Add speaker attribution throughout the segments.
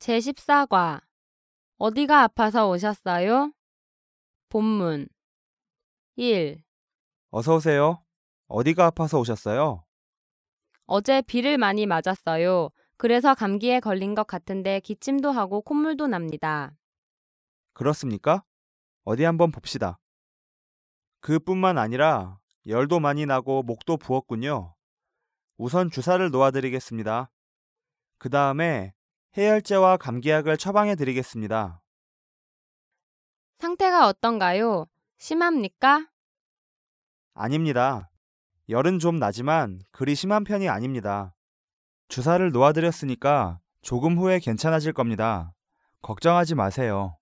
Speaker 1: 제14과 어디가 아파서 오셨어요? 본문 1.
Speaker 2: 어서 오세요. 어디가 아파서 오셨어요?
Speaker 1: 어제 비를 많이 맞았어요. 그래서 감기에 걸린 것 같은데 기침도 하고 콧물도 납니다.
Speaker 2: 그렇습니까? 어디 한번 봅시다. 그뿐만 아니라 열도 많이 나고 목도 부었군요. 우선 주사를 놓아드리겠습니다. 그 다음에 해열제와 감기약을 처방해 드리겠습니다.
Speaker 1: 상태가 어떤가요? 심합니까?
Speaker 2: 아닙니다. 열은 좀 나지만 그리 심한 편이 아닙니다. 주사를 놓아드렸으니까 조금 후에 괜찮아질 겁니다. 걱정하지 마세요.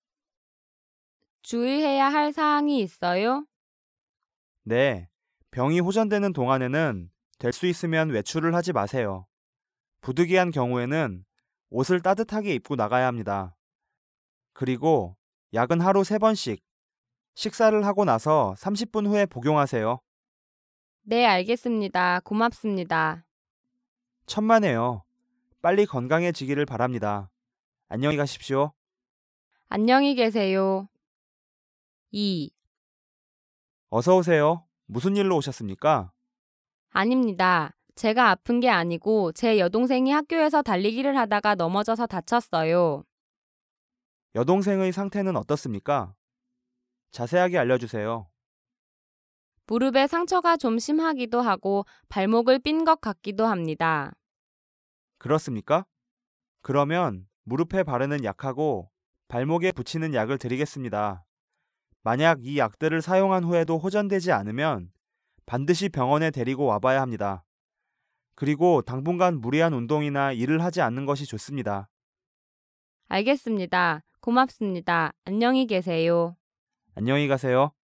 Speaker 1: 주의해야 할 사항이 있어요?
Speaker 2: 네, 병이 호전되는 동안에는 될 수 있으면 외출을 하지 마세요. 부득이한 경우에는 옷을 따뜻하게 입고 나가야 합니다. 그리고 약은 하루 3번씩, 식사를 하고 나서 30분 후에 복용하세요.
Speaker 1: 네, 알겠습니다. 고맙습니다.
Speaker 2: 천만에요. 빨리 건강해지기를 바랍니다. 안녕히 가십시오.
Speaker 1: 안녕히 계세요. 2.
Speaker 2: 어서 오세요. 무슨 일로 오셨습니까?
Speaker 1: 아닙니다. 제가 아픈 게 아니고 제 여동생이 학교에서 달리기를 하다가 넘어져서 다쳤어요.
Speaker 2: 여동생의 상태는 어떻습니까? 자세하게 알려주세요.
Speaker 1: 무릎에 상처가 좀 심하기도 하고 발목을 삔 것 같기도 합니다.
Speaker 2: 그렇습니까? 그러면 무릎에 바르는 약하고 발목에 붙이는 약을 드리겠습니다. 만약 이 약들을 사용한 후에도 호전되지 않으면 반드시 병원에 데리고 와봐야 합니다. 그리고 당분간 무리한 운동이나 일을 하지 않는 것이 좋습니다.
Speaker 1: 알겠습니다. 고맙습니다. 안녕히 계세요.
Speaker 2: 안녕히 가세요.